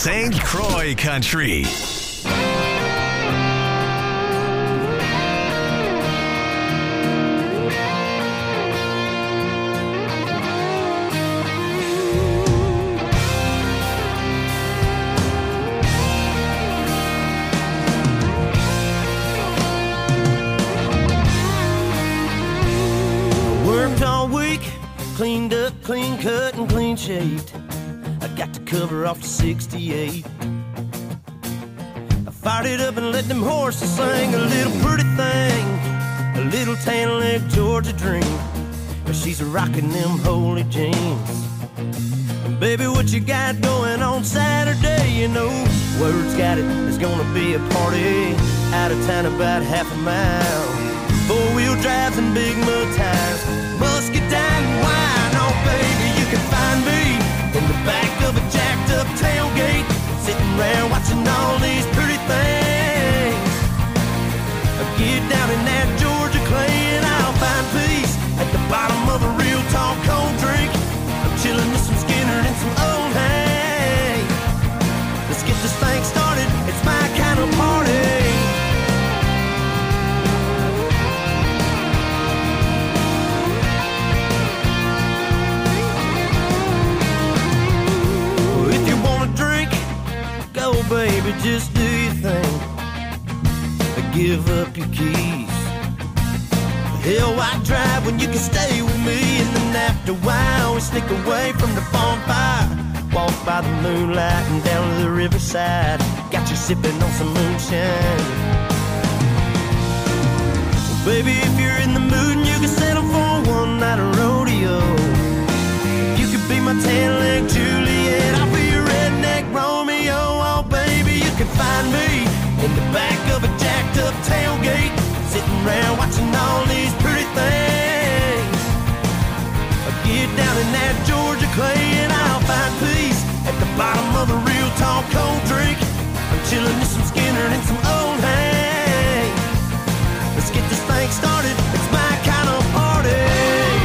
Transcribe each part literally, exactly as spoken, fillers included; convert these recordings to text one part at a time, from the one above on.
Saint Croix Country. Worked all week, cleaned up, clean cut, and clean shaved. I got to cover off the sixty-eight. I fired it up and let them horses sing a little pretty thing, a little tan leg Georgia dream. But she's rocking them holy jeans. And baby, what you got going on Saturday? You know, word's got it, there's gonna be a party out of town about half a mile. Four-wheel drives and big mud tires, muscadine and wine. Oh, baby, you can find me in the back of a jacked-up tailgate, sitting around watching all these pretty things. I get down in that Georgia clay and I'll find peace at the bottom of a real tall cold drink. I'm chilling with some Skinner and some old hay. Let's get this thing started, it's my kind of party. Baby, just do your thing. Give up your keys. Hell, why drive when you can stay with me? And then after a while, we sneak away from the bonfire, walk by the moonlight and down to the riverside. Got you sipping on some moonshine. Well, baby, if you're in the mood and you can settle for one night of rodeo, you could be my tan-leg Juliet, I'll be your redneck Romeo. Oh, baby, you can find me in the back of a jacked-up tailgate, sitting around watching all these pretty things. I get down in that Georgia clay and I'll find peace at the bottom of a real tall cold drink. I'm chilling with some Skinner and some old hay. Let's get this thing started, it's my kind of party.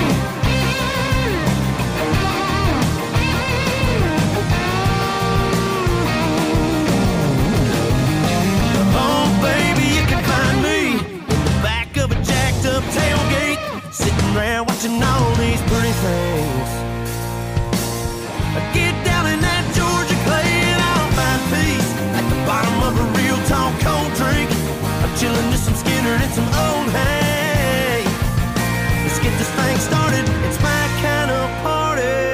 Tailgate, sitting around watching all these pretty things. I get down in that Georgia clay and I'll find peace at the bottom of a real tall cold drink. I'm chilling with some Skinner and some old hay. Let's get this thing started, it's my kind of party.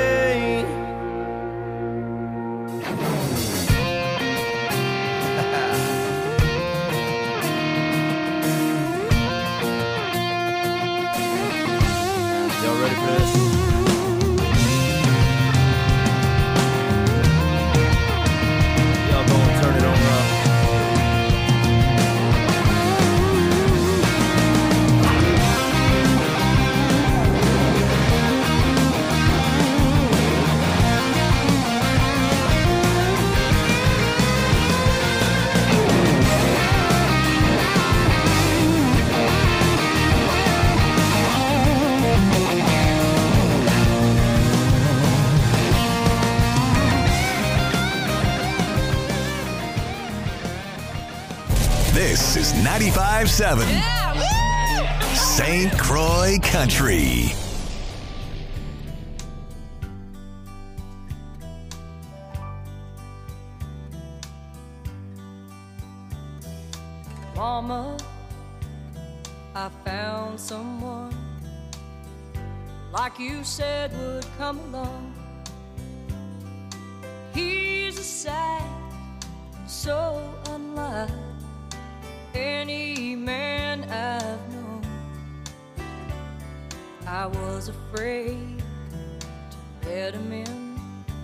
This is ninety-five point seven yeah, Saint Croix Country. Mama, I found someone like you said would come along. He's a sight so unlike any man I've known. I was afraid to let him in,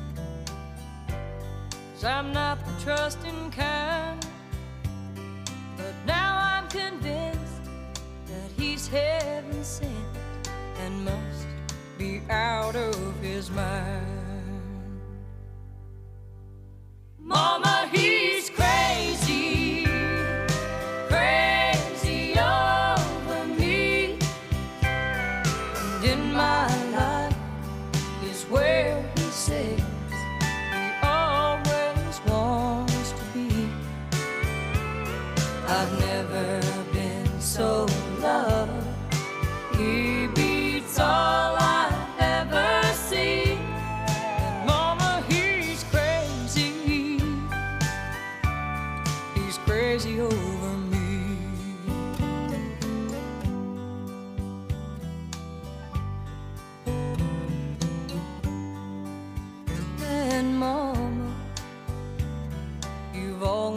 'cause I'm not the trusting kind. But now I'm convinced that he's heaven sent and must be out of his mind. Mama, he's crazy, crazy over me. And in my life is where he says he always wants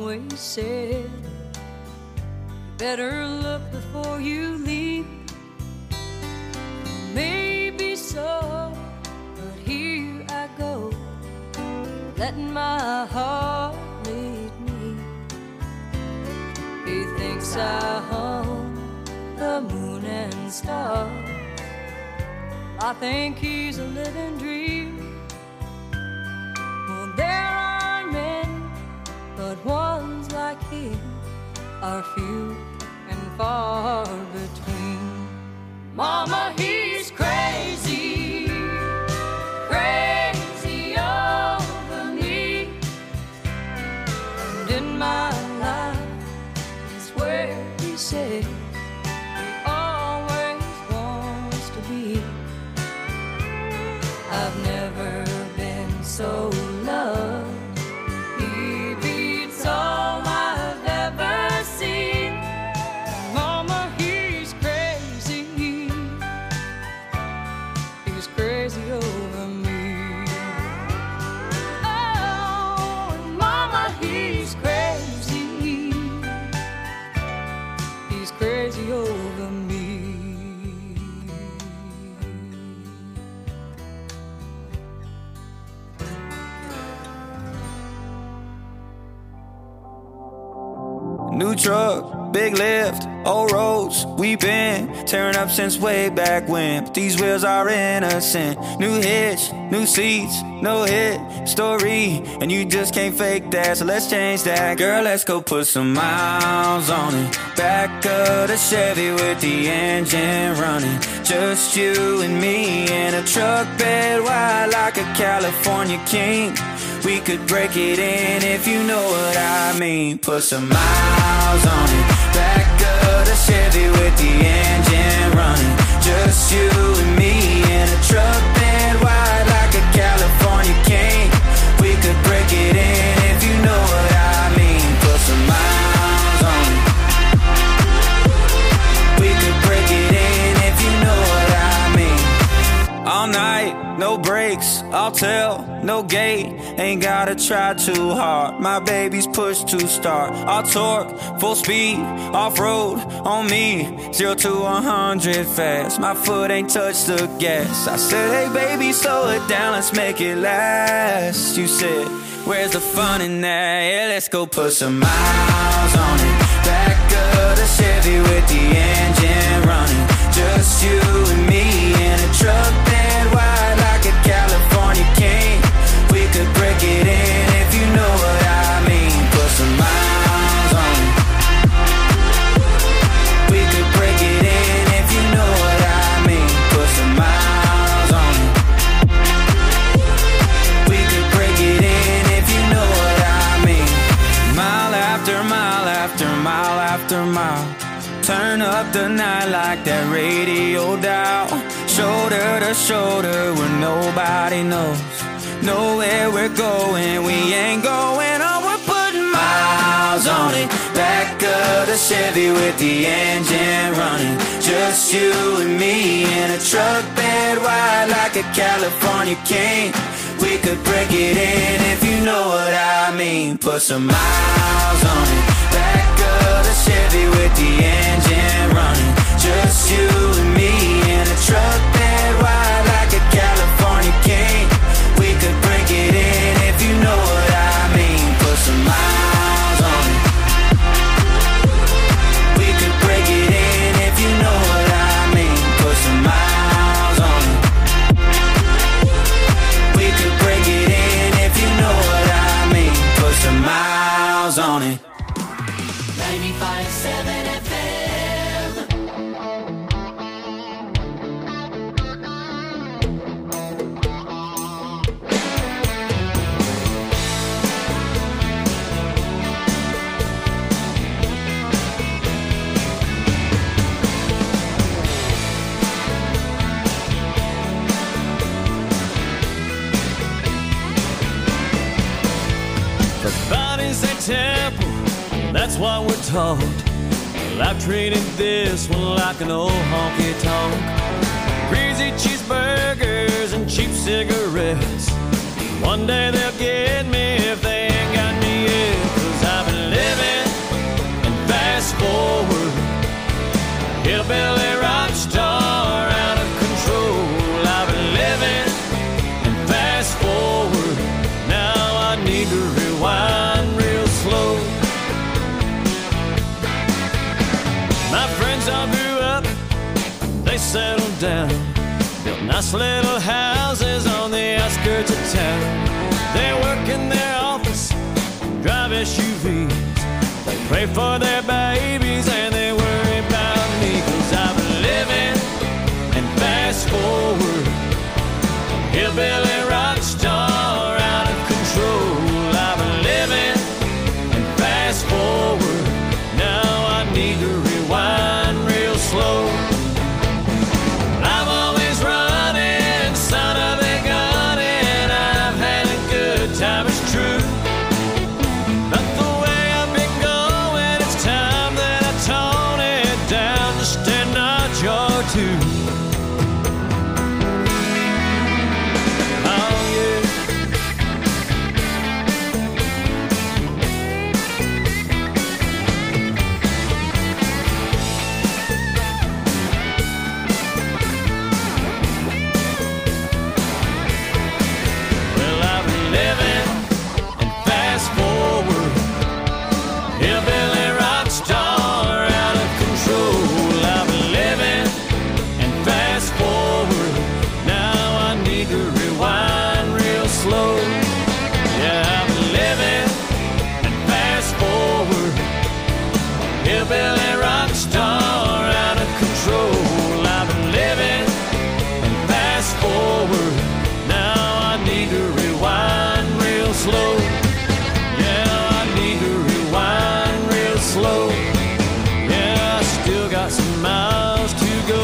always said, you better look before you leave. Maybe so, but here I go, letting my heart lead me. He thinks I hung the moon and stars. I think he's a living dream. Well, there are many, but ones like him are few and far between. Mama, he's crazy, crazy over me. And in my life is where he said he always wants to be. I've never been so loved. He beats all I've ever seen. Mama, he's crazy. He's crazy over me. Oh, Mama, he's crazy. He's crazy over me. New truck, big lift, old roads, we been tearing up since way back when. But these wheels are innocent. New hitch, new seats, no hit story, and you just can't fake that, so let's change that. Girl, let's go put some miles on it. Back of the Chevy with the engine running. Just you and me in a truck bed wide like a California king. We could break it in if you know what I mean. Put some miles on it. Back of the Chevy with the engine running. Just you and me in a truck bed wide like a California king. We could break it in if you know what I mean. Put some miles on it. We could break it in if you know what I mean. All night, no brakes, I'll tell, no gate. Ain't gotta try too hard, my baby's push to start. All torque, full speed, off-road on me. Zero to one hundred fast, my foot ain't touched the gas. I said, hey baby, slow it down, let's make it last. You said, where's the fun in that? Yeah, let's go put some miles on it. Back of the Chevy with the engine running. Just you and me in a truck bed wide like a California king. We could break it in if you know what I mean. Put some miles on it. We could break it in if you know what I mean. Put some miles on it. We could break it in if you know what I mean. Mile after mile after mile after mile. Turn up the night like that radio dial. Shoulder to shoulder where nobody knows. Know where we're going, we ain't going on. We're putting miles on it. Back of the Chevy with the engine running. Just you and me in a truck bed wide like a California king. We could break it in if you know what I mean. Put some miles on it. Back of the Chevy with the engine running. Just you and me in a truck bed wide like a California king. We could break it in if you know what I mean. Put some miles on it. We could break it in if you know what I mean. Put some miles on it. We could break it in if you know what I mean. Put some miles on it. ninety-five point seven F M. The body's a temple, that's what we're told. Well, I've treated this one like an old honky-tonk. Greasy cheeseburgers and cheap cigarettes. One day they'll get me if they ain't got me yet. 'Cause I've been living Nice little houses on the outskirts of town. They work in their office, drive S U Vs. They pray for their babies and they worry about me. Cause I've been living and fast forward, hillbilly rock star out of control. I've been living and fast forward, now I need to rewind real slow. I'm always running, son of a gun, and I've had a good time, it's true. But the way I've been going, it's time that I tone it down just a notch or two. Hillbilly rock star out of control. I've been living and fast forward, now I need to rewind real slow. Yeah, I need to rewind real slow. Yeah, I still got some miles to go.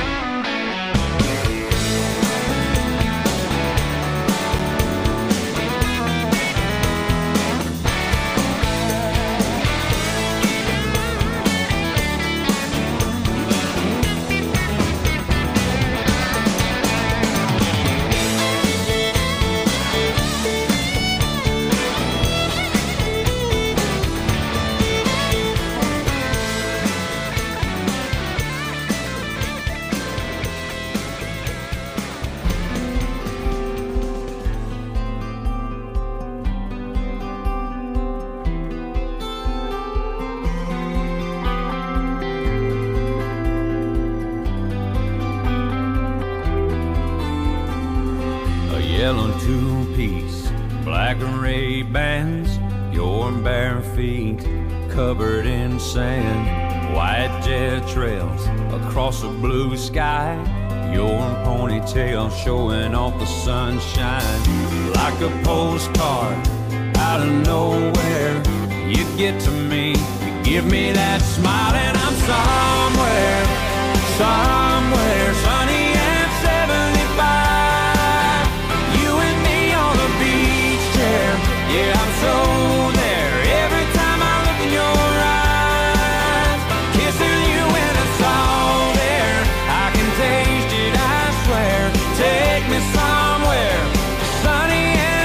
Yellow two-piece, black and red bands, your bare feet covered in sand, white jet trails across a blue sky, your ponytail showing off the sunshine. Like a postcard out of nowhere, you get to me, you give me that smile, and I'm somewhere, somewhere sunny and seventy-five. Yeah, I'm so there every time I look in your eyes. Kissing you when it's all there, I can taste it, I swear. Take me somewhere sunny and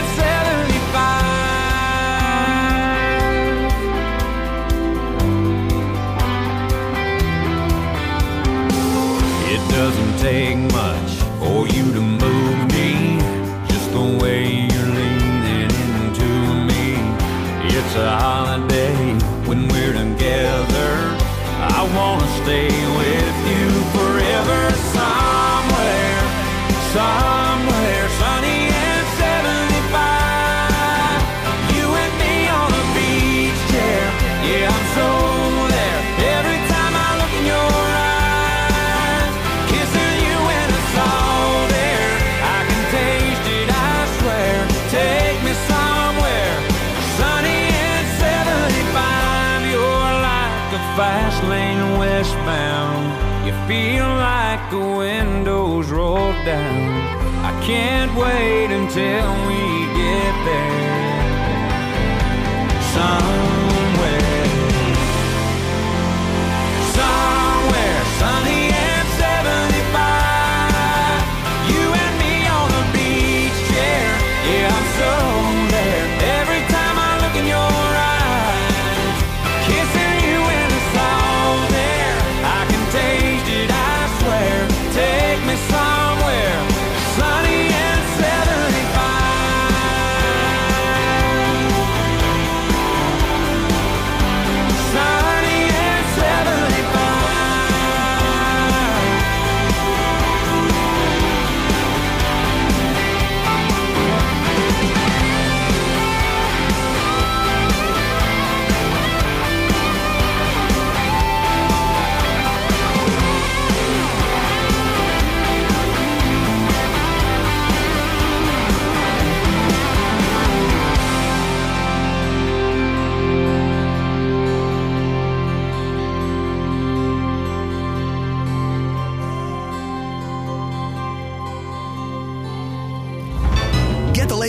seventy-five. It doesn't take much for you to move me, just the way you're leaning. It's a holiday when we're together. I wanna stay with you forever. Somewhere, somewhere sunny and seventy-five. You and me on a beach chair. Yeah, I'm so there every time I look in your eyes. Kissing you when it's all there, I can taste it, I swear. Take me somewhere sunny and seventy-five. You're like a fast lane westbound. You feel like the windows roll down. I can't wait until we get there. Somewhere, somewhere sunny and seventy-five. You and me on a beach chair. Yeah, I'm so there every time I look in your eyes. Kissing you when it's all there, I can taste it, I swear. Take me somewhere sunny and seventy-five.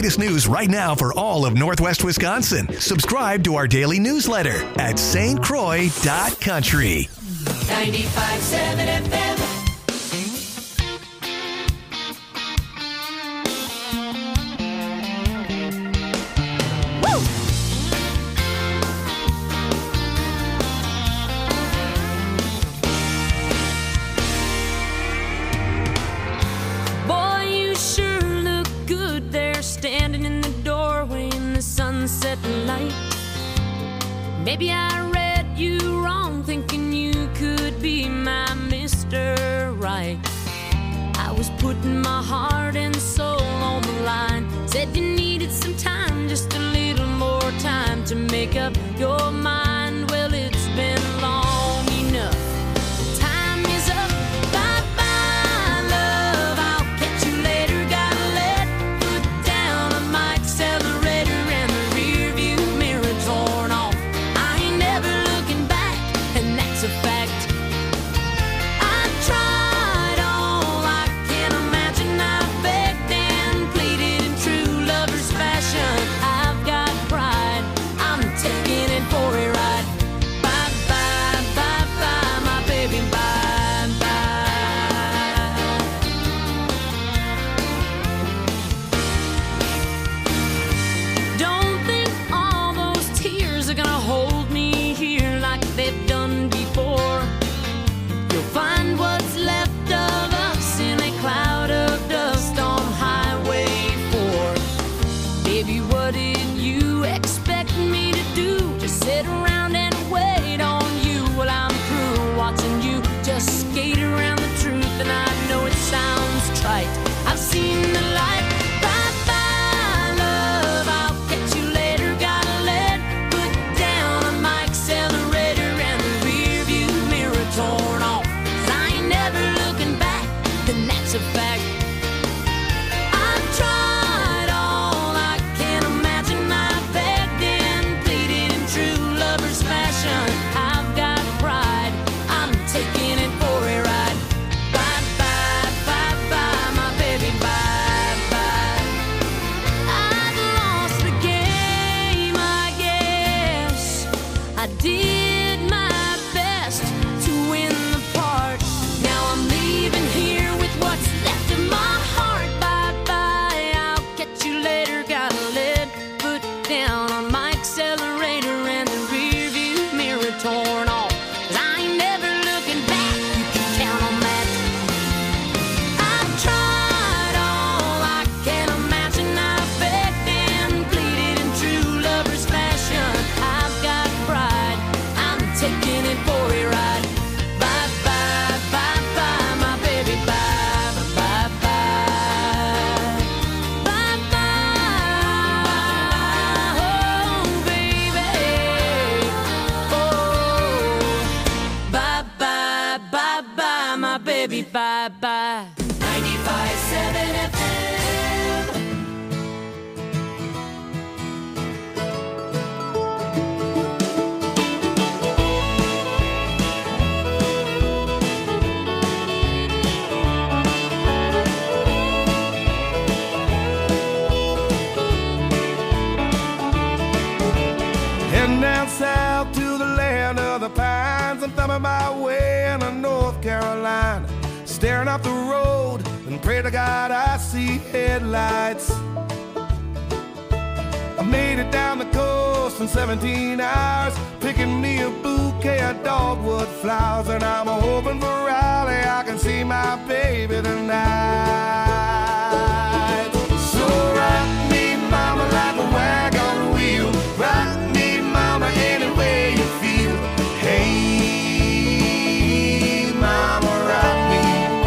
latest news right now for all of Northwest Wisconsin. Subscribe to our daily newsletter at S T Croix dot country. ninety-five point seven F M. Sunset light. Maybe I read you wrong, thinking you could be my Mister Right. I was putting my heart and soul on the line. Said you needed some time, just a little more time to make up your mind. Well, it's been long enough. Time is up. Bye bye, love. I'll catch you later. Gotta let foot down on my accelerator. Skate around the truth, and I know it sounds trite. I've seen the light. Bye bye, love. I'll catch you later. Gotta let foot down on my accelerator and the rear view mirror torn off. 'Cause I ain't never looking back, and that's a fact. I've tried all I can imagine. I've begged and pleaded in true lover's fashion. I've got pride. I'm taking it for a ride. Bye bye, bye bye, my baby, bye bye. I've lost the game, I guess. I did my best to win the part. Now I'm leaving here with what's left of my heart. Bye bye, I'll catch you later. Gotta let foot down on my accelerator and the rear view mirror torn off. 'Cause I ain't never looking back. You can count on that. I've tried all I can imagine. I've begged and pleaded in true lover's fashion. I've got pride. I'm taking it for a ride. Bye bye, bye bye, my baby, bye bye, bye bye, bye bye, oh baby, oh. Bye bye, bye bye, my baby, bye bye. ninety-five point seven F M. Heading down south to the land of the pines. I'm thumbing my way into North Carolina, staring up the road and pray to God I see headlights. I made it down the coast in seventeen hours, picking me a bouquet of dogwood flowers, and I'm hoping for Raleigh I can see my baby tonight. So rock me, mama, like a wagon wheel. Rock me, mama, any way you feel. Hey, mama, rock me.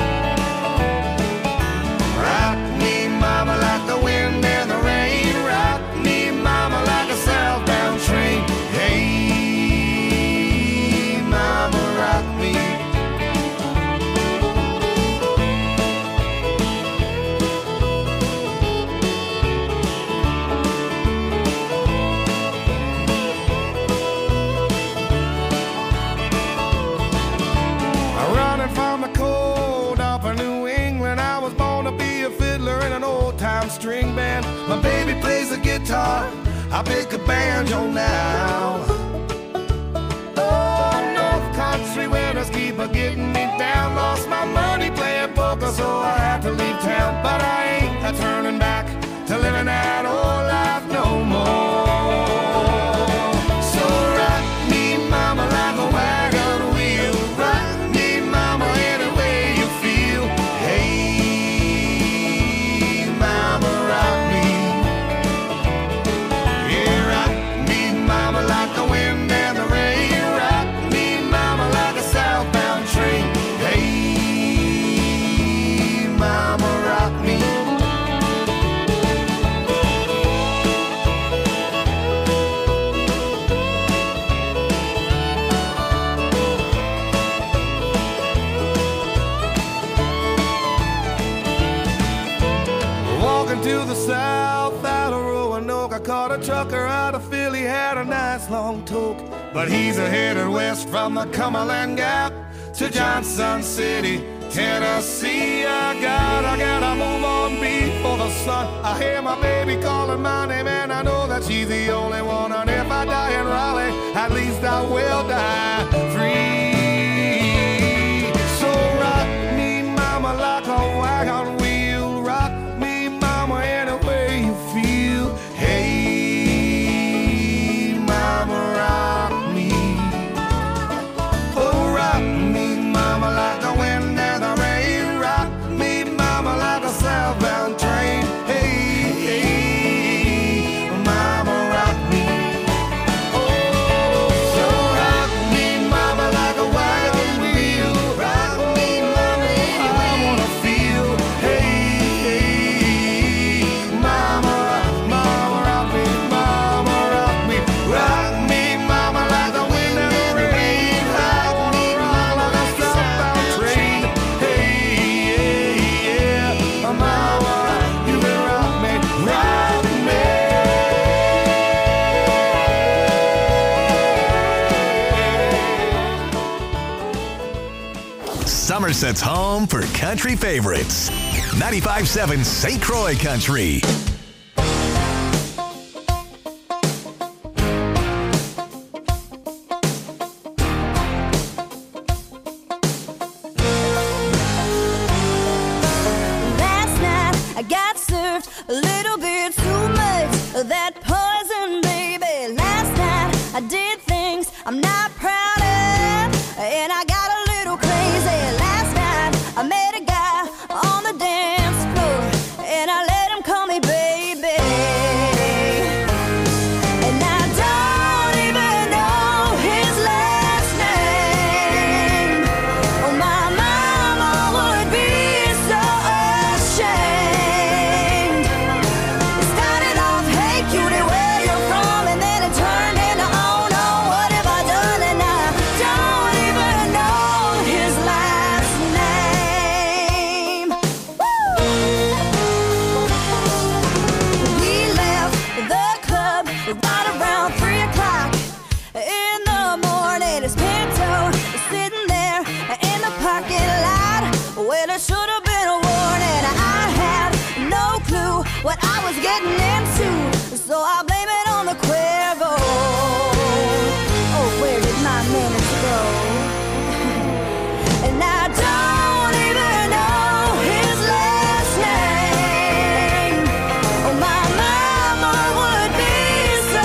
Rock me, mama, like the wind and the rain. Rock me, mama, like a southbound train. Hey, mama, rock me. string band. My baby plays the guitar, I pick a banjo now. Oh, North Country winters keep a getting me down. Lost my money playing poker, so I had to leave town. But I ain't a turning back to living that old life no more. So rock me, mama, like a wagon wheel. Rock me, mama, any way you feel. Hey, mama, rock me. Yeah, rock me, mama, like the wind and the rain. Rock me, mama, like a southbound train. Hey, mama, rock me. Walking to the south out of Roanoke, I caught a trucker out of Philly, had a nice long toke. But he's a headed west from the Cumberland Gap to Johnson City, Tennessee. I got, I gotta move on before the sun. I hear my baby calling my name, and I know that she's the only one. And if I die in Raleigh, at least I will die free. So rock me, mama, like a wagon wheel. Rock me, mama, any way you feel. Hey, mama, rock me. Oh, rock me, mama, like the wind and the rain. Rock me, mama, like a southbound train. Hey, hey, mama, rock me. Oh, so rock me, mama, like a wagon wheel. Rock me, mama, I wanna feel. Hey, hey, mama, mama, rock me, mama, rock me. Rock me, mama, like the wind and the rain. I wanna rock like a southbound train. Hey, yeah, yeah, mama, you can rock me, rock me. Somerset's home for country favorites. ninety-five point seven Saint Croix Country. Last night I got served a little bit too much of that poison, baby. Last night I did things I'm not proud of, and I got a little crazy. Last night I met a guy on the dance floor, and I let him call me baby. And I don't even know his last name. Oh, my mama would be so ashamed. It started off, hey cutie, where you from? And then it turned into, oh no, what have I done? And I don't even know his last name. Woo! We left the club right around three o'clock in the morning. His Pinto is sitting there in the parking lot. Well, it should have been a warning. I had no clue what I was getting into, so I blame it on the Cuervo. Oh, where did my minutes go? And I don't even know his last name. Oh, my mama would be so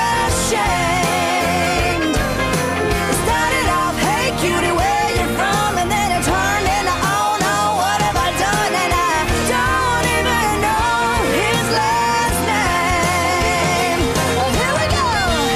ashamed. It started off, hey cutie, where you from? And then it turned into, oh no, what have I done? And I don't even know his last name. Oh, here we go.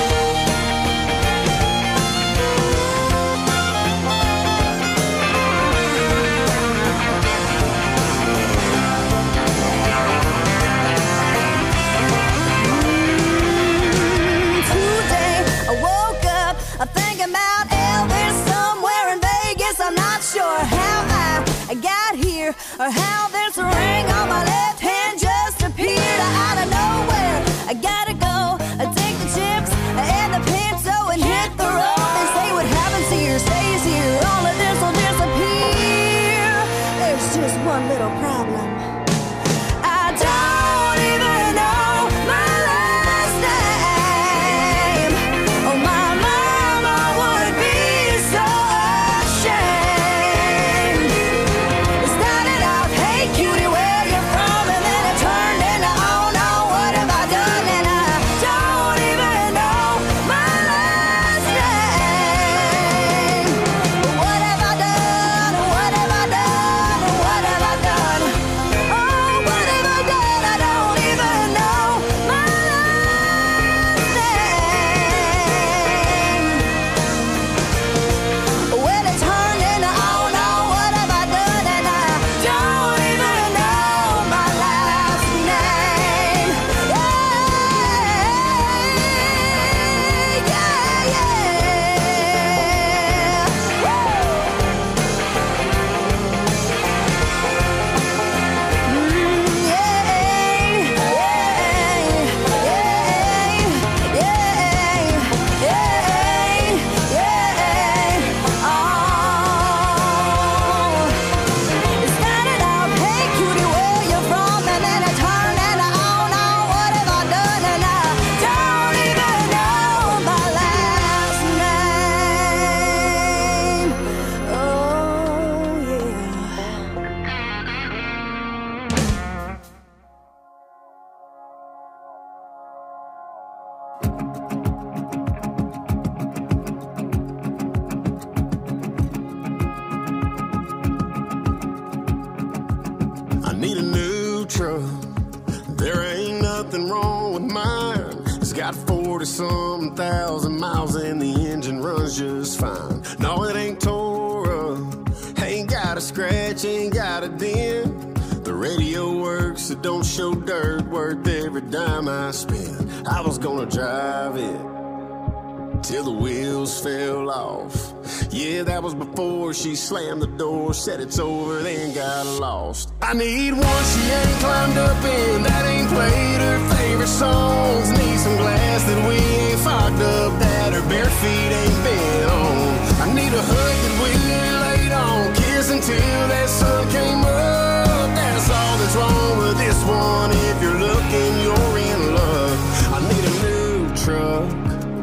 Today I woke up I'm thinking about Elvis somewhere in Vegas. I'm not sure how I got here or how this ring on my left hand just appeared out of nowhere. I gotta go, I take the chips and the Pinto and hit the road. They say what happens here stays here. All of this will disappear. There's just one little problem. I don't forty-some thousand miles and the engine runs just fine. No, it ain't tore up, ain't got a scratch, ain't got a dent. The radio works, it don't show dirt, worth every dime I spend. I was gonna drive it till the wheels fell off. Yeah, that was before she slammed the door, said it's over, then got lost. I need one she ain't climbed up in, that ain't played her favorite songs. Need some glass that we ain't fogged up, that her bare feet ain't been on. I need a hug that we ain't laid on, kiss until that sun came up. That's all that's wrong with this one. If you're looking, you're in love. I need a new truck,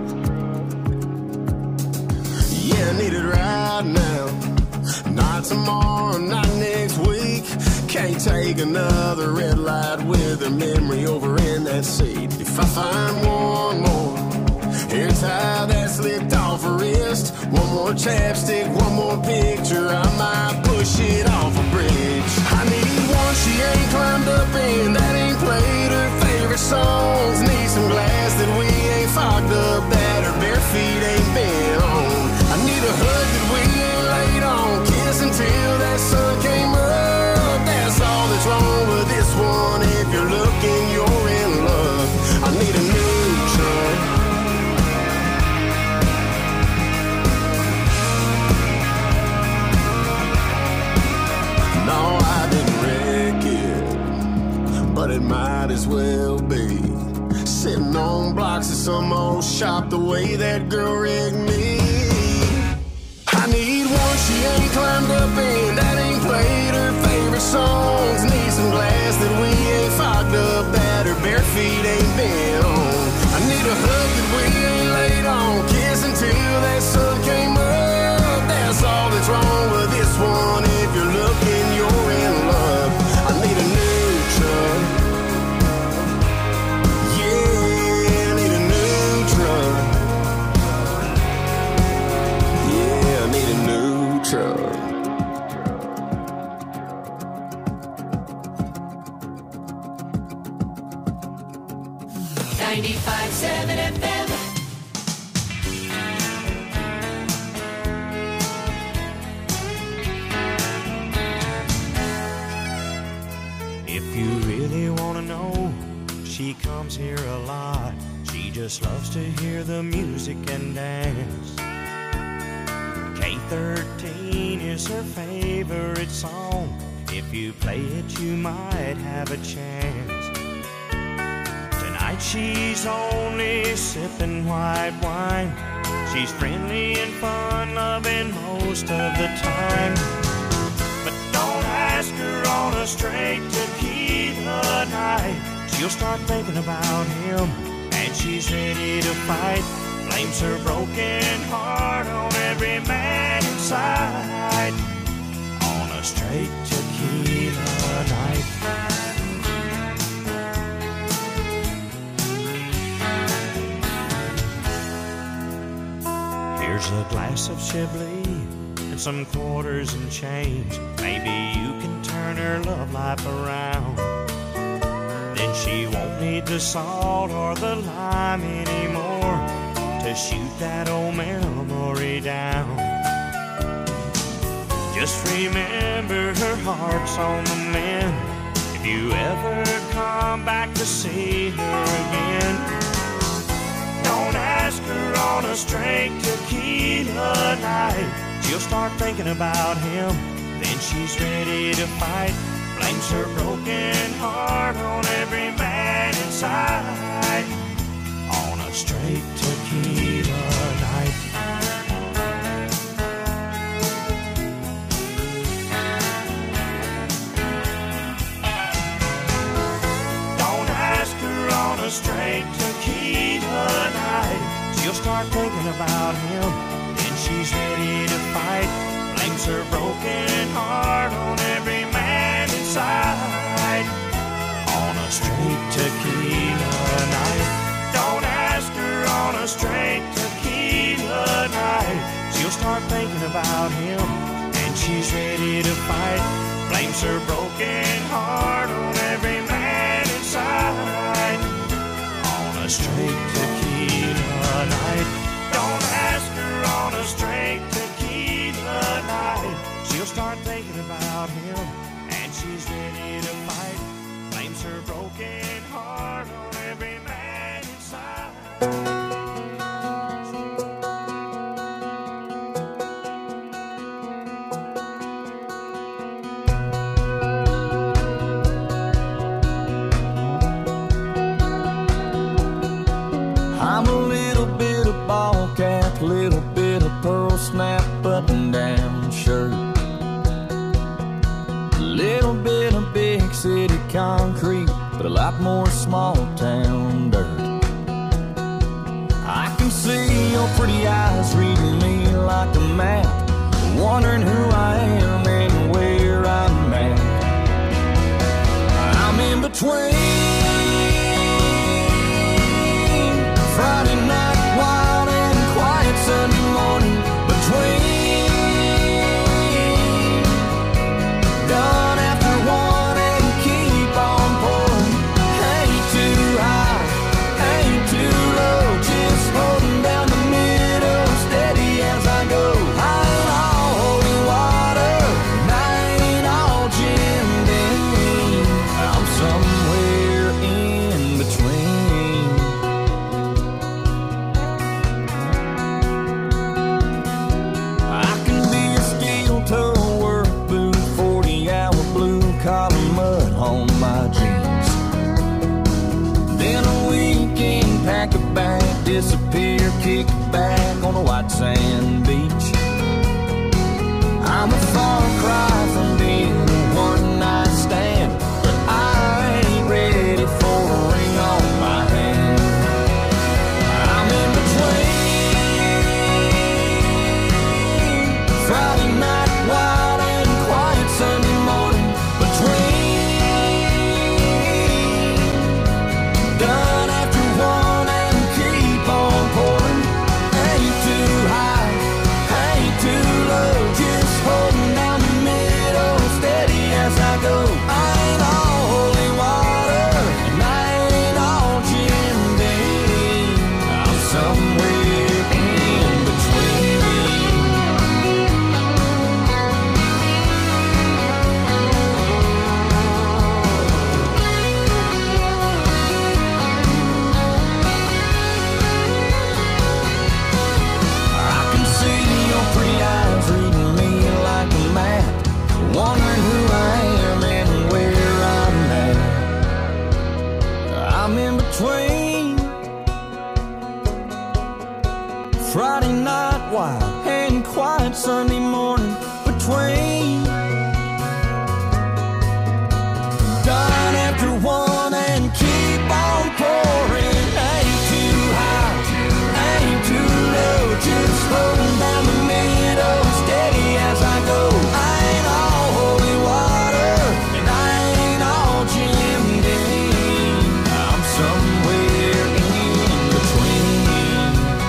I need it right now. Not tomorrow, not next week. Can't take another red light with a memory over in that seat. If I find one more hair tie that slipped off her wrist, one more chapstick, one more picture, I might push it off a bridge. I need one she ain't climbed up in, that ain't played her favorite songs. Need some glass that we ain't fogged up, that her bare feet ain't been on. I need a hug that we ain't laid on, kiss until that sun came up. That's all that's wrong with this one. If you're looking, you're in love. I need a new truck. No, I didn't wreck it, but it might as well be. Sitting on blocks of some old shop the way that girl rigged me. I need one she ain't climbed up in, that ain't played her favorite songs. Need some glass that we ain't fogged up, that her bare feet ain't been on. I need a hug that we ain't laid on, kiss until that sun came up. That's all that's wrong with this one. If you're looking, you're in love. I need a new truck. Yeah, I need a new truck. Yeah, I need a new truck. ninety-five seven F M. If you really want to know, she comes here a lot. She just loves to hear the music and dance. K thirteen is her favorite song. If you play it, you might have a chance. Tonight she's only sipping white wine. She's friendly and fun-loving most of the time. But don't ask her on a straight tequila night. She'll start thinking about him, and she's ready to fight. Blames her broken heart on every man inside. On a straight tequila night. Here's a glass of Chablis and some quarters and change. Maybe you can turn her love life around. Then she won't need the salt or the lime anymore to shoot that old memory down. Just remember her heart's on the mend. If you ever come back to see her again, don't ask her on a straight tequila night. She'll start thinking about him, then she's ready to fight. Blames her broken heart on every man inside. On a straight tequila night. Don't ask her on a straight tequila night. She'll start thinking about him, then she's ready to fight. Blames her broken heart on every man inside. On a straight tequila night. Don't ask her on a straight tequila night. She'll start thinking about him, and she's ready to fight. Blames her broken heart on every man inside. On a straight tequila lot more small town dirt. I can see your pretty eyes reading me like a map, wondering who I am and where I'm at. I'm in between Friday night wild and quiet Sunday morning, between done after one and keep on pouring. Ain't too high, ain't too low, just holding down the middle, steady as I go. I ain't all holy water, and I ain't all Jim Beam. I'm somewhere in between. I can be a steel toe work boot, forty hour blue collar mud on my jeans. Then a weekend pack a bag, disappear, kick back on a white sand beach. I'm a far cry from being a one night stand, but I ain't ready for a ring on my hand. I'm in between Friday night wild and quiet Sunday morning, between done after one and keep on pouring. Ain't too high, ain't too low, just holding down the middle, steady as I go. I ain't all holy water, and I ain't all Jim Beam. I'm somewhere in between. I can see your pretty eyes reading me like a map, wondering who I am and where I'm at. I'm in between Friday night wild and quiet Sunday morning, between done after one and keep on pouring. Ain't too high, ain't too low, just holding down the middle, steady as I go. I ain't all holy water, and I ain't all Jim Beam. I'm somewhere in between.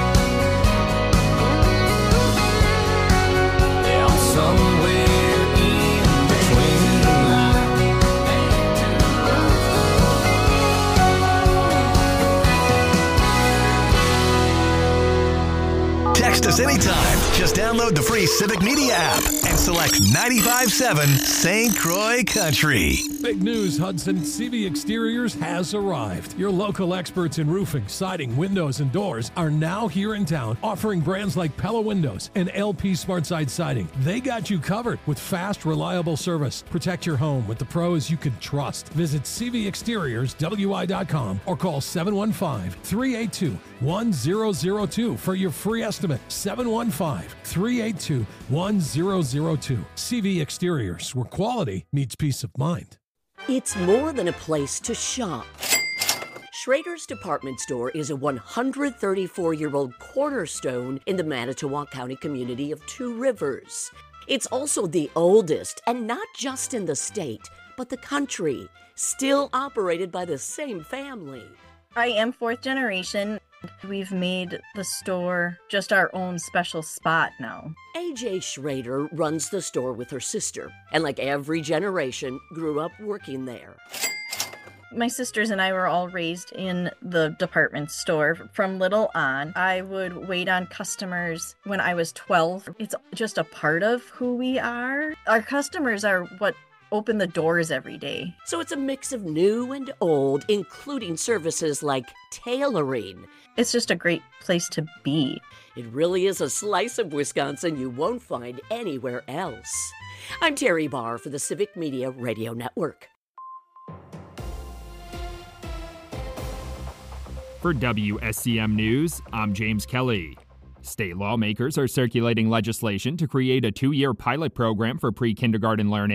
Yeah, I'm somewhere in between. Text us anytime. Just download the free Civic Media app and select ninety-five point seven Saint Croix Country. Big news, Hudson. C V Exteriors has arrived. Your local experts in roofing, siding, windows, and doors are now here in town, offering brands like Pella Windows and L P SmartSide Siding. They got you covered with fast, reliable service. Protect your home with the pros you can trust. Visit C V Exteriors W I dot com or call seven one five, three eight two, one zero zero two for your free estimate. seven one five, three eight two, one zero zero two. C V Exteriors, where quality meets peace of mind. It's more than a place to shop. Schrader's Department Store is a one hundred thirty-four-year-old cornerstone in the Manitowoc County community of Two Rivers. It's also the oldest, and not just in the state, but the country, still operated by the same family. I am fourth generation. We've made the store just our own special spot now. A J Schrader runs the store with her sister, and like every generation, grew up working there. My sisters and I were all raised in the department store from little on. I would wait on customers when I was twelve. It's just a part of who we are. Our customers are what open the doors every day. So it's a mix of new and old, including services like tailoring. It's just a great place to be. It really is a slice of Wisconsin you won't find anywhere else. I'm Terry Barr for the Civic Media Radio Network. For W S C M News, I'm James Kelly. State lawmakers are circulating legislation to create a two-year pilot program for pre-kindergarten learning.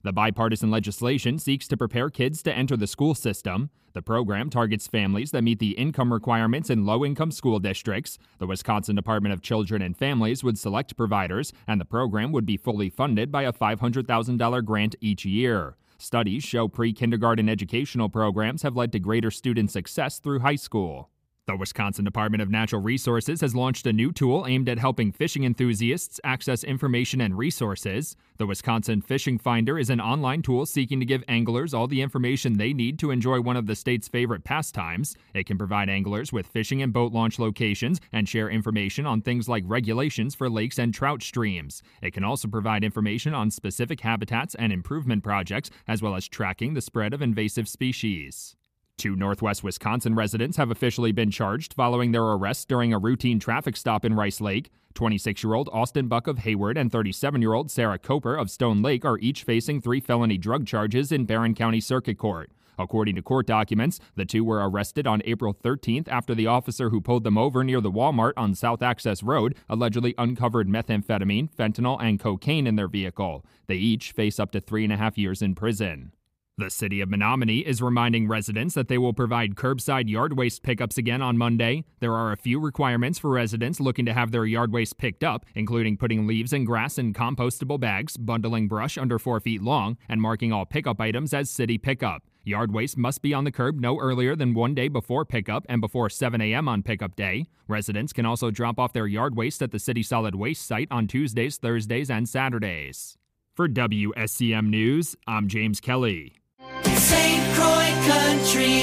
The bipartisan legislation seeks to prepare kids to enter the school system. The program targets families that meet the income requirements in low-income school districts. The Wisconsin Department of Children and Families would select providers, and the program would be fully funded by a five hundred thousand dollars grant each year. Studies show pre-kindergarten educational programs have led to greater student success through high school. The Wisconsin Department of Natural Resources has launched a new tool aimed at helping fishing enthusiasts access information and resources. The Wisconsin Fishing Finder is an online tool seeking to give anglers all the information they need to enjoy one of the state's favorite pastimes. It can provide anglers with fishing and boat launch locations and share information on things like regulations for lakes and trout streams. It can also provide information on specific habitats and improvement projects, as well as tracking the spread of invasive species. Two Northwest Wisconsin residents have officially been charged following their arrest during a routine traffic stop in Rice Lake. twenty-six-year-old Austin Buck of Hayward and thirty-seven-year-old Sarah Coper of Stone Lake are each facing three felony drug charges in Barron County Circuit Court. According to court documents, the two were arrested on April thirteenth after the officer who pulled them over near the Walmart on South Access Road allegedly uncovered methamphetamine, fentanyl, and cocaine in their vehicle. They each face up to three and a half years in prison. The city of Menominee is reminding residents that they will provide curbside yard waste pickups again on Monday. There are a few requirements for residents looking to have their yard waste picked up, including putting leaves and grass in compostable bags, bundling brush under four feet long, and marking all pickup items as city pickup. Yard waste must be on the curb no earlier than one day before pickup and before seven a.m. on pickup day. Residents can also drop off their yard waste at the city solid waste site on Tuesdays, Thursdays, and Saturdays. For W S C M News, I'm James Kelly. Saint Croix Country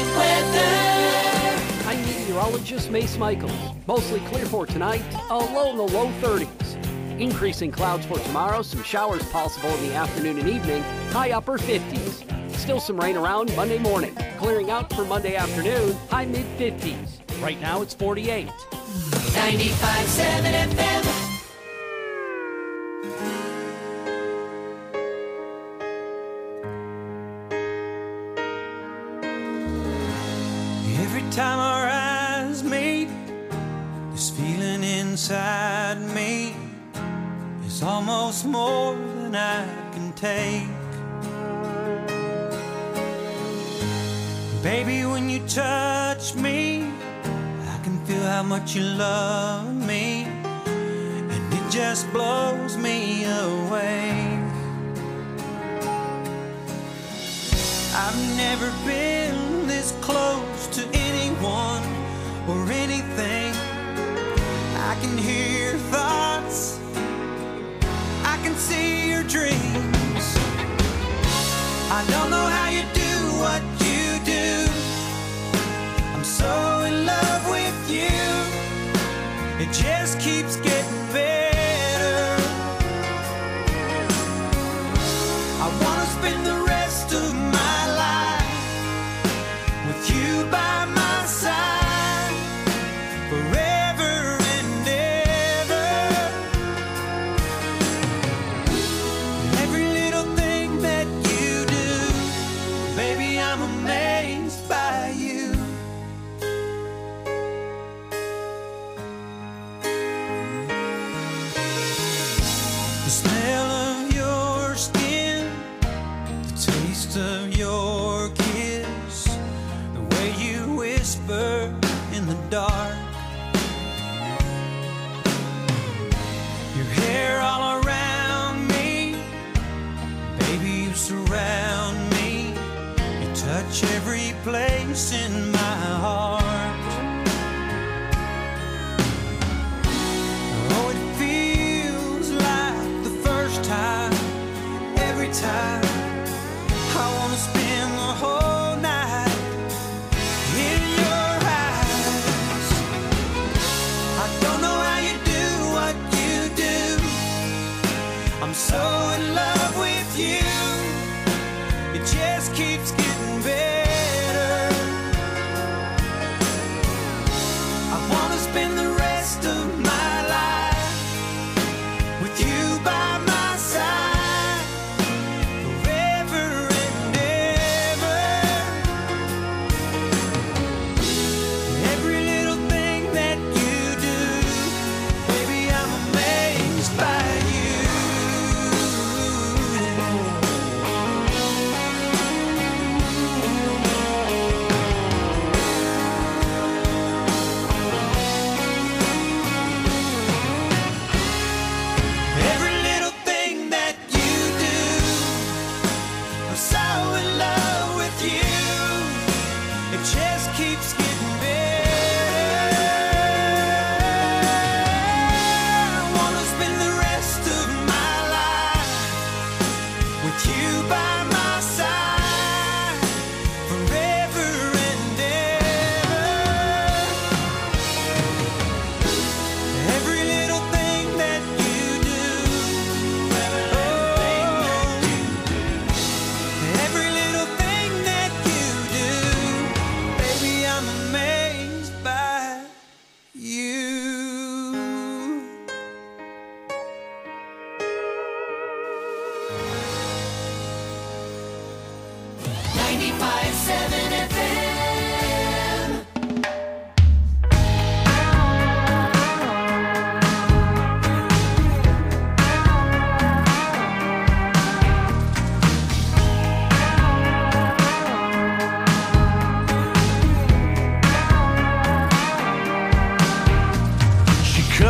weather. I'm meteorologist Mace Michaels. Mostly clear for tonight, a low in the low thirties. Increasing clouds for tomorrow, some showers possible in the afternoon and evening, high upper fifties. Still some rain around Monday morning. Clearing out for Monday afternoon, high mid fifties. Right now it's forty-eight. ninety-five point seven F M. Every time our eyes meet, this feeling inside me is almost more than I can take. Baby, when you touch me, I can feel how much you love me, and it just blows me away. I've never been this close to anyone or anything. I can hear your thoughts, I can see your dreams. I don't know how you do what you do. I'm so in love with you. It just keeps getting better. I wanna spend the rest of my life with you by my side, forever and ever. Every little thing that you do, baby, I'm amazed by you. The smell of your skin, the taste of your kiss, the way you whisper in the dark, your hair all around me, baby, you surround me, you touch every place in my heart. Oh, it feels like the first time, every time. I wanna spend the whole night in your eyes. I don't know how you do what you do. I'm so in love with you. It just keeps getting better. I wanna spend the rest of my life with you by my side, forever and ever. Every little thing that you do, baby, I'm amazed by you.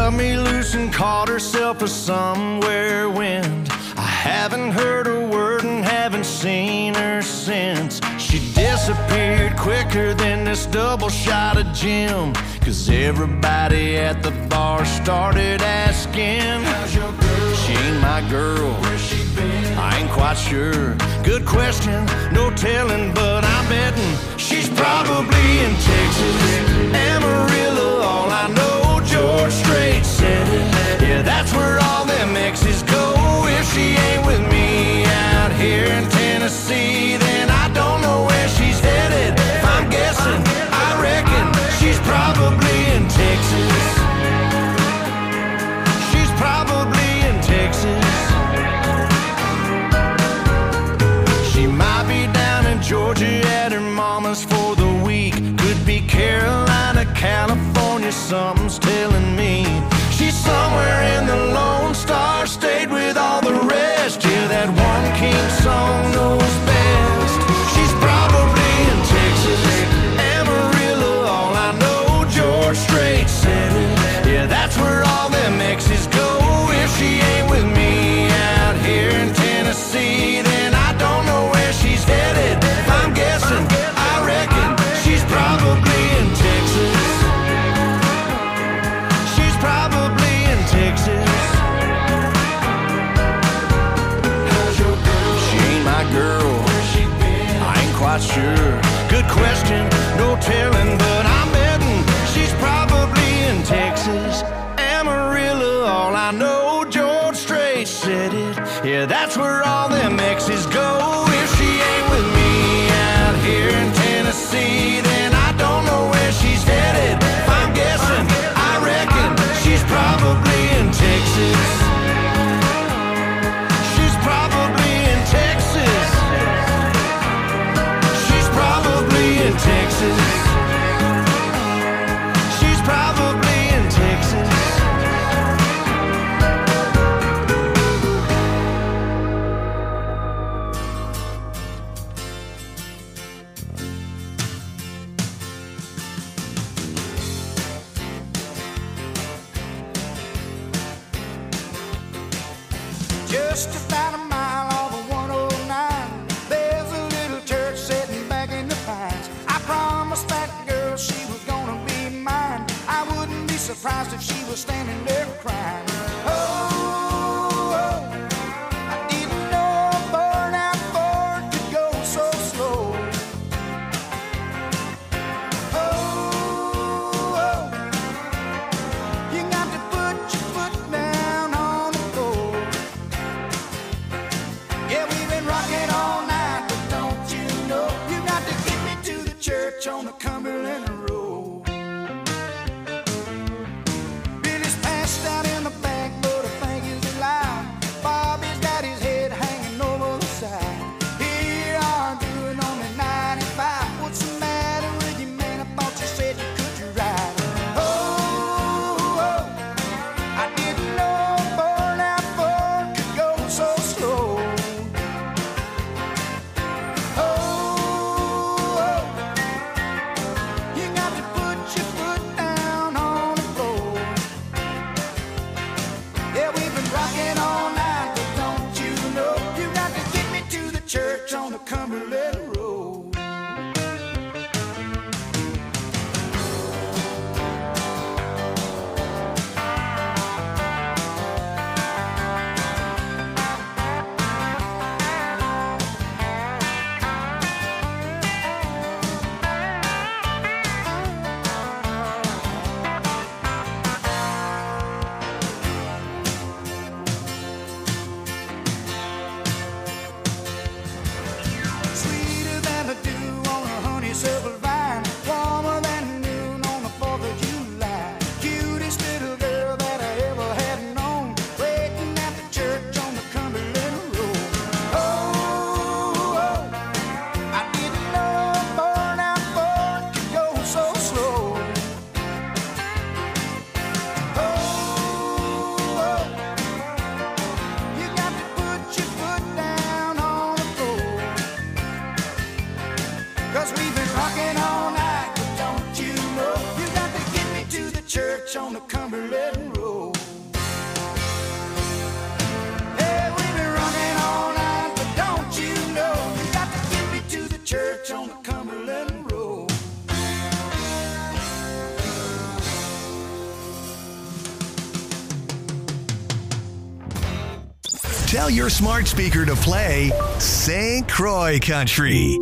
cut me loose and called herself a somewhere wind. I haven't heard a word and haven't seen her since. She disappeared quicker than this double shot of gin, 'cause everybody at the bar started asking, how's your girl? She ain't my girl. Where's she been? I ain't quite sure. Good question, no telling, but I'm betting she's probably in Texas, Amarillo. All I know, George Strait said it. Yeah, that's where all them exes go. If she ain't with me out here in Tennessee, then I don't know where she's headed. If I'm guessing, I reckon she's probably in Texas. She's probably in Texas. She might be down in Georgia at her mama's for the week. Could be Carolina, California, something's telling me. She's somewhere in the Lone Star State with all the rest. Yeah, that one king song knows best. She's probably in Texas, Amarillo. All I know, George Strait said it. Yeah, that's where all them exes go. If she ain't with me out here in Tennessee, then I don't know where she's headed. If I'm guessing, I reckon she's probably in Texas. She's probably in Texas. How's your girl? She ain't my girl. Where's she been? I ain't quite sure. Good question, no telling, but I'm betting she's probably in Texas, Amarillo. All I know, George Strait said it. Yeah, that's where all them exes go. If she ain't with me out here in Tennessee, then I don't know where she's headed. If I'm guessing, I reckon she's probably in Texas. She's probably in Texas. She's probably in Texas. She's probably in Texas. Just about a mile off of one oh nine, there's a little church sitting back in the pines. I promised that girl she was gonna be mine. I wouldn't be surprised if she was standing there crying. Oh, oh, I didn't know a burnout Ford could go so slow. Oh, oh, you got to put your foot down on the floor. Yeah, we've been rocking all night, but don't you know, you got to get me to the church on the Cumberland Road. Billy's passed out in the back, but I think he's alive. Bobby's got his head hanging over the side. Here I'm doing only ninety-five. What's the matter with you, man? I thought you said you could ride. Oh, oh, I didn't know a burnout Ford could go so slow. Oh, oh, you got to put your foot down on the floor. Yeah, we've been rocking all night, but don't you know, you got to get me to the church on the Cumberland Road. Sweet Tell your smart speaker to play Saint Croix Country.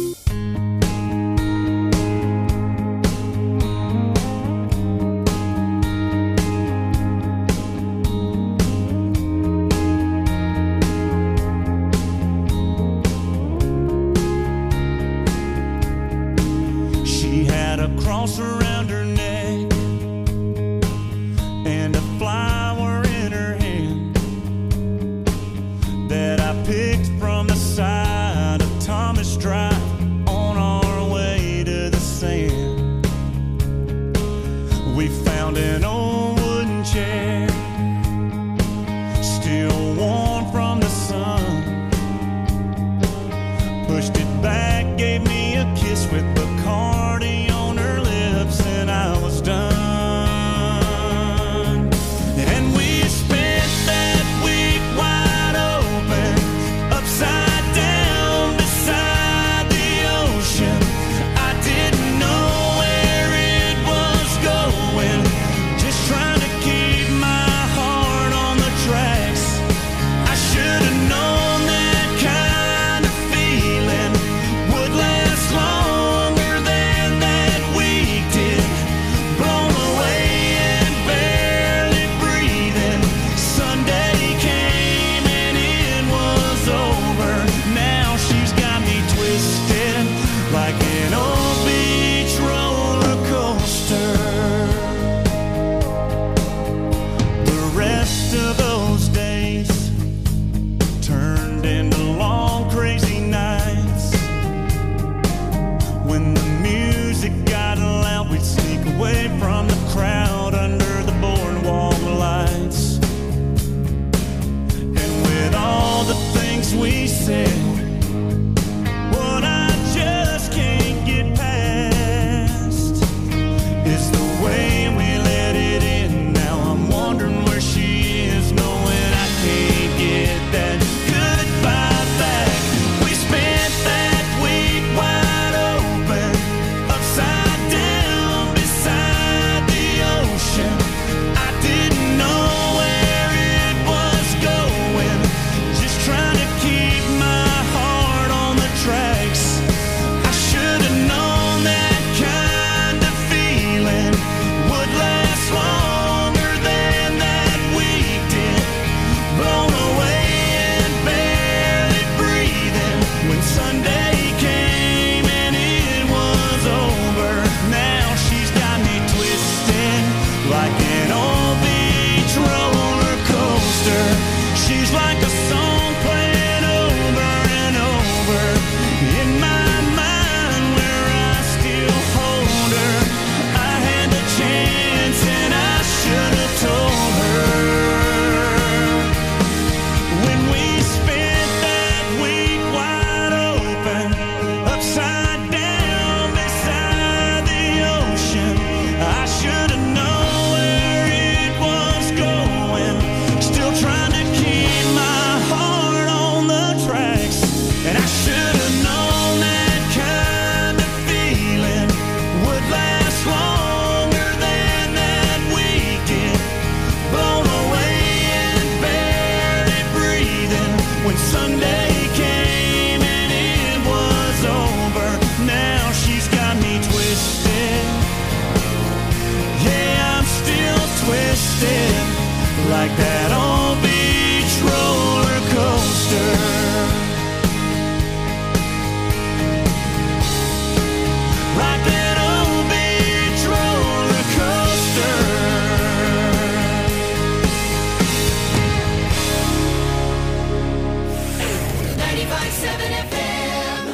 She had a cross around her neck and a flower in her hand that I picked from the side of Thomas Drive on our way to the sand. We found an old wooden chair, still warm from the sun. Pushed it back, gave me a kiss with Bacardi on her lips, and I was done. And we spent that week wide open, upside down beside the ocean. I didn't know where it was going, just trying to keep my heart on the tracks. I should have known that kind of feeling would last longer than that week did. Blown away and barely breathing. Sunday came and it was over. Now she's got me twisted like an old beach roller coaster. The rest of those days turned into long crazy nights. When the music got loud, we'd sneak away from the crowd under the boardwalk lights. And with all the things we said, what I just can't get past is the way we let it in. Now I'm wondering where she is, knowing I can't get that goodbye back. We spent that week wide open, upside down beside the ocean. I didn't know where it was going, just trying to keep my heart on the tracks. I should have known that kind of feeling would last longer than that week did. Blown away and barely breathing when Sunday came and it was over. Now she's got me twisted like an old beach roller coaster. She's like a song playing over and over in my mind, where I still hold her. I had the chance and I should have told her. When we spent that week wide open, upside down beside the ocean, I should have known where it was going. Still trying to keep my heart on the tracks. And I should have known that kind of feeling would last longer than that week did. Blown away and barely breathing when Sunday came and it was over. Now she's got me twisted. Yeah, I'm still twisted like that old beach roller coaster. Like that old beach roller coaster. ninety-five point seven F M.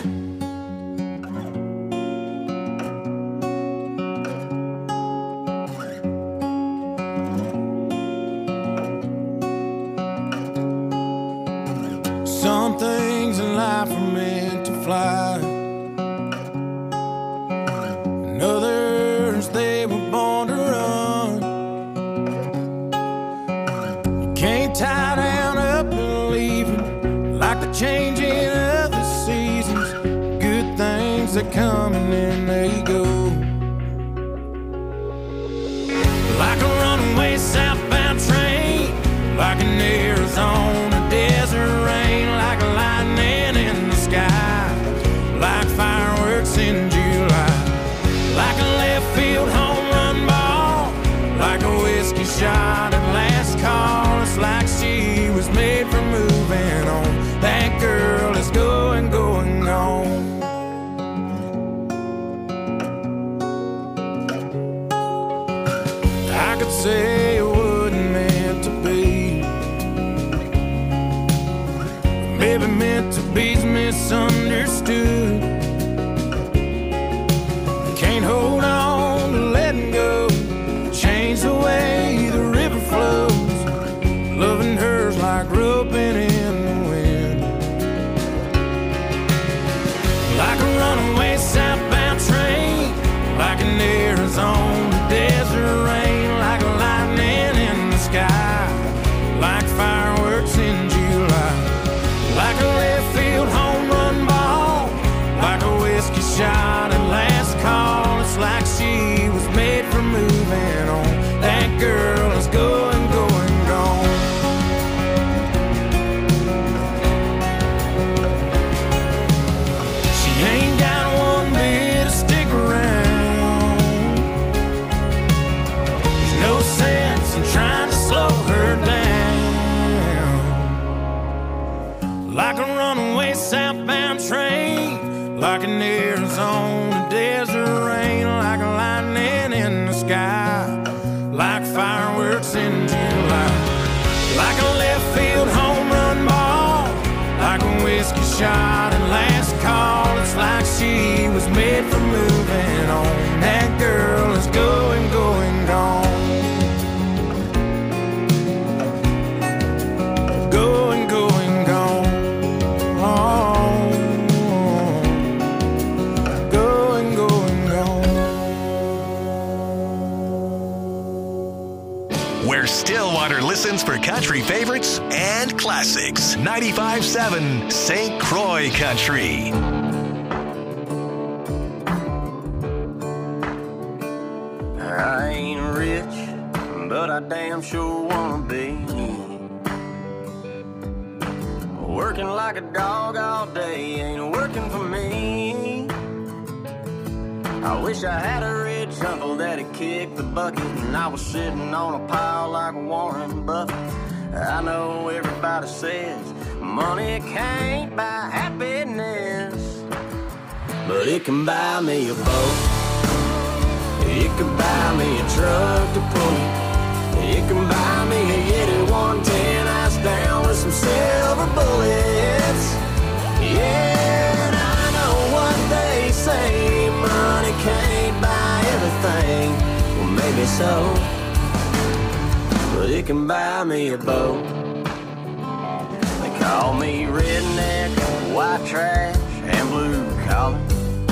Some things in life are meant to fly, and others they were born to run. You can't tie down up and leave it, like the changing of the seasons. Good things that come and then they go. Like a runaway southbound train, like an Arizona desert rain. was made for moving on. That girl is going, going on. I could say it wasn't meant to be, maybe meant to be's misunderstood. Can't hold on to letting go, change the way the river flows. Loving her's like roping in the wind, like a runaway southbound train, like an Arizona desert rain, like lightning in the sky, like fireworks in July, like a left field home run ball, like a whiskey shot at last call. It's like she was made for moving on. That girl is going, going, gone. She ain't got one bit to stick around. There's no sense in trying to slow her down. Like a runaway southbound train, like an Arizona desert rain, like lightning in the sky, like fireworks in July, like a left field home run ball, like a whiskey shot and last call. It's like she was made for moving on. That girl is going, going, gone. Going, going, gone. Going, going, gone. Where Stillwater listens for country favorites and classics. ninety-five seven Saint Croix Country. I ain't rich, but I damn sure wanna be. Working like a dog all day ain't working for me. I wish I had a rich uncle that'd kick the bucket and I was sitting on a pile like Warren Buffett. I know everybody says money can't buy happiness, but it can buy me a boat. It can buy me a truck to pull it. It can buy me a Yeti one ten ice down with some silver bullets. Yeah, and I know what they say, money can't buy everything. Well, maybe so, but it can buy me a boat. They call me redneck, white trash, and blue collar,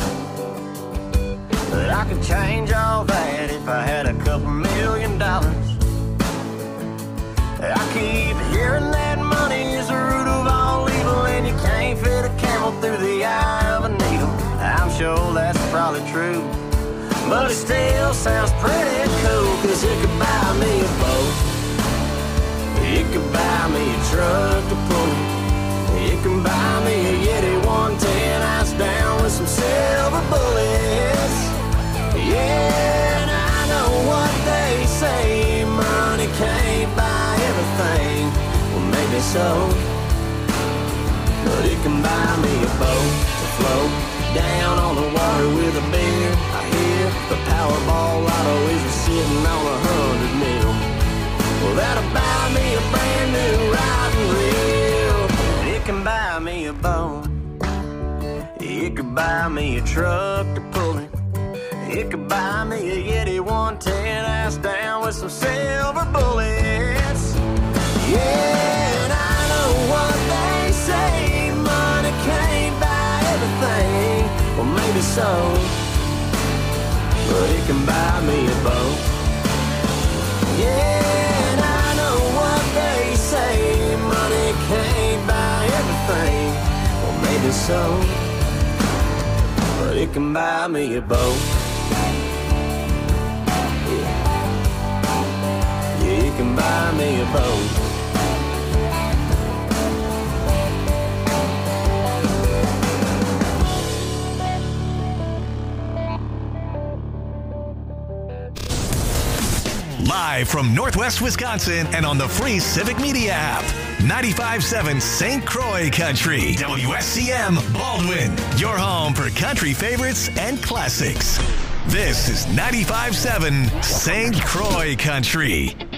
but I could change all that if I had a couple million dollars. I keep hearing that money is the root of all evil, and you can't fit a camel through the eye of a needle. I'm sure that's probably true, but it still sounds pretty cool, cause it could buy me a boat. It could buy me a truck to pull it. It can buy me a Yeti one ten ice down with some silver bullets. Yeah, and I know what they say, money can't buy everything. Well, maybe so, but it can buy me a boat to float down on the water with a beer. I hear the Powerball lotto is sitting on a hundred mil. Well, that'll buy me a brand new riding reel. And it can buy me a boat. It could buy me a truck to pull it. It could buy me a Yeti one ten ass down with some silver bullets. Yeah, and I know what they say, money can't buy everything. Well, maybe so, but it can buy me a boat. Yeah, and I know what they say, money can't buy everything. Well, maybe so, but it can buy me a boat. You can buy me a boat. Live from Northwest Wisconsin and on the free Civic Media app. ninety-five point seven Saint Croix Country. W S C M Baldwin, your home for country favorites and classics. This is ninety-five point seven Saint Croix Country.